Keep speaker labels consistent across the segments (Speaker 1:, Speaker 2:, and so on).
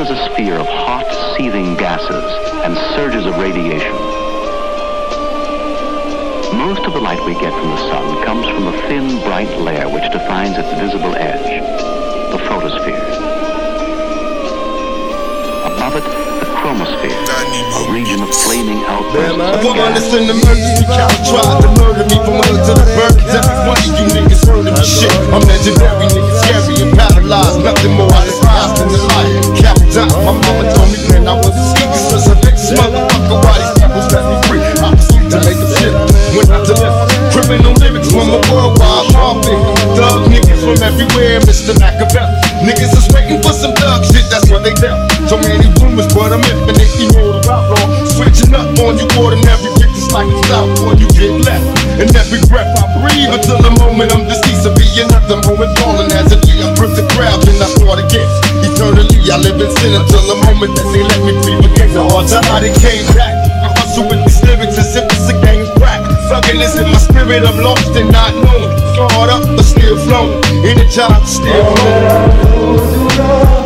Speaker 1: is a sphere of hot, seething gases and surges of radiation. Most of the light we get from the sun comes from a thin, bright layer which defines its visible edge, the photosphere. Above it, the chromosphere, a region of flaming outbursts of gas.
Speaker 2: In the emergency, Cal tried to murder me from earth to the birds. Every one of you niggas heard of me shit. I'm legendary, niggas scary and paralyzed. Nothing more I despise than the liar. Cap down, my mama told me when I was a ski, cause a next motherfucker, why these people set me free? I was sweet to make them shit. When I deliver criminal lyrics from a worldwide market. Thug niggas from everywhere, Mr. Machiavelli. Niggas is waiting for some thug shit, that's what they tell. So many rumors, but I'm infinite, you know the outlaw. Switching up on you, ordinary bitches like it's out, boy, you get left. And every breath I breathe until the moment I'm deceased. Be another moment falling as a G. I grip the crowd, then I start again. Eternally, I live in sin until the moment that they let me breathe again. The hard time I done came back. I hustle with these lyrics as if it's a gang of crack. Thugging is in my spirit, I'm lost and not known. Scarred up, but still flowing. In the job, still flowing.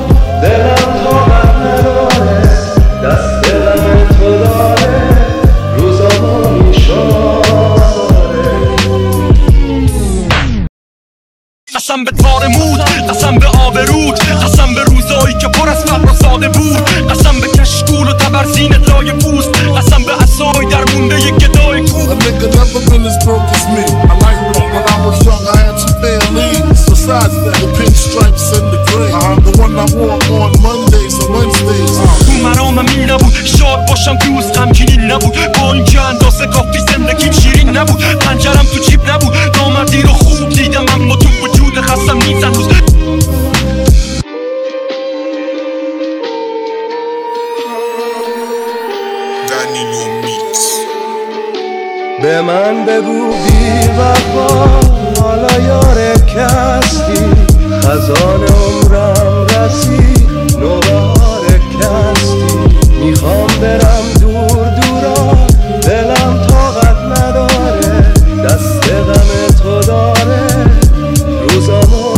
Speaker 3: قسم به تار مود، قسم به آبرود، قسم به روزایی که پر از فقر و ساده بود، قسم به کشکول و تبرزین لای پوست، قسم به عصای در مونده ی گدای کوه.
Speaker 4: A nigga never been as broke as me. I like it when I was young, I had some families. Besides that, the pink stripes and the gray, the one I wore on Mondays and Wednesdays.
Speaker 3: تو مرامم این نبود شاد باشم دوست غمگین نبود، با اینکه اندازه کافی زندگیم شیرین نبود، پنجرم تو جیب نبود، نامردی رو خوب دیدم اما تو وجود خستم نیست هنوز.
Speaker 5: به من بگو بی وفا حالا یاره کستی، خزان عمرم رسید نوبهار کستی، میخوام برم دور دورا دلم طاقت نداره، دست غم تو داره روزامو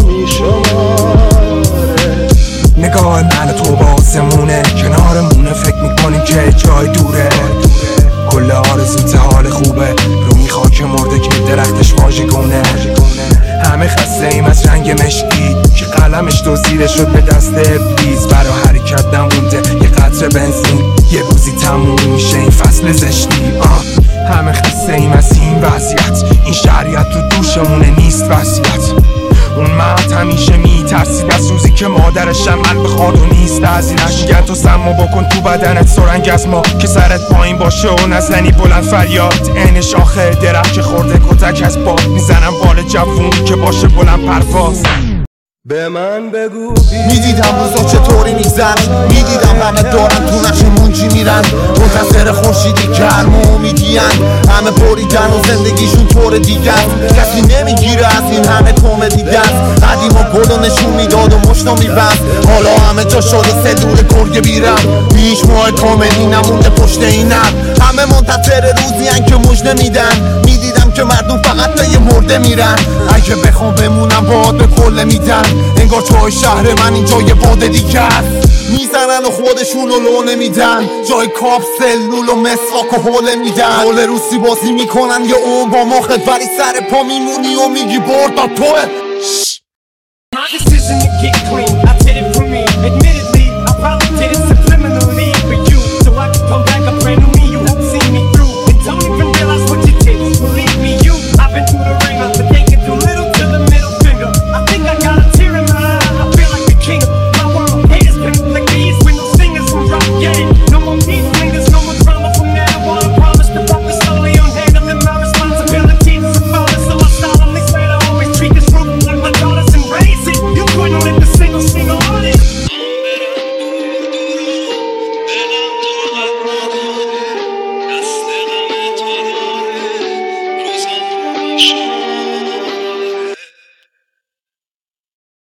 Speaker 5: میشماره.
Speaker 6: نگاه من تو با آسمونه کنارمونه، فکر میکنیم که جای دوره، کل آرزوت حال خوبه رو میخواد مرده که درختش واژگونه. همه خسته ایم از رنگ مشکی که قلمش دزدیده شد به دست ابلیس، برا حرکت نمونده یه قطره بنزین، یه روزی تموم میشه این فصل زشتی. همه خسته ایم از این وضعیت، این شریعت رو دوشمونه نیست وصیت. اون مرد همیشه میترسید از روزی که مادرش عمل بخواد و نیست عزیزش. گن تو سمو بکن تو بدنت سرنگ از ما که سرت پایین باشه و نزنی بلند فریاد. این شاخه درخت که خورده کتک از باد، میزنم بال جوون که باشه بلند پرواز.
Speaker 5: به من بگو
Speaker 2: میدیدم روزا چطوری میگذشت، میدیدم همه دارن تو نقش منجی میرن، منتظر خورشیدی گرم و امیدین، همه بریدن و زندگیشون طور دیگه، کسی نمیگیره از این همه کمدی دست. قدیم و گل و نشون میداد و مشتا میبست، حالا همه جا شده سه دور گرگه بیرم، هیچ ماه کاملی نمونده پشت اینم، همه منتظر روزی هن که مژده میدن. میدیدم که مردم فقط تا یه مرده میرن، اگه بخوام بمونم باد به کله میدن، انگار توی شهر من اینجا یه باده دیگه است. میزنن و خودشون رو لو نمیدن، جای کاپ سلول و مسواک و حوله میدن، حول روسی بازی میکنن یه اون با مخت، ولی سر پا میمونی و میگی برد تا توه.
Speaker 3: My decision to get clean.